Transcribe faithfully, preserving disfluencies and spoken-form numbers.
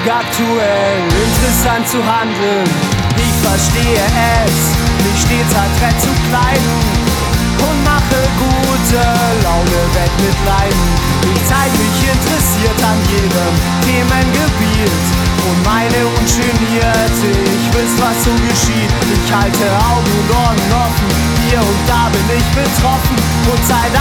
Aktuell interessant zu handeln, ich verstehe es, mich stets adrett zu kleiden und mache gute Laune weg mit Leiden. Ich zeig mich interessiert an jedem Themengebiet und meine ungeniert, ich weiß, was so geschieht. Ich halte Augen und Ohren offen, hier und da bin ich betroffen und sei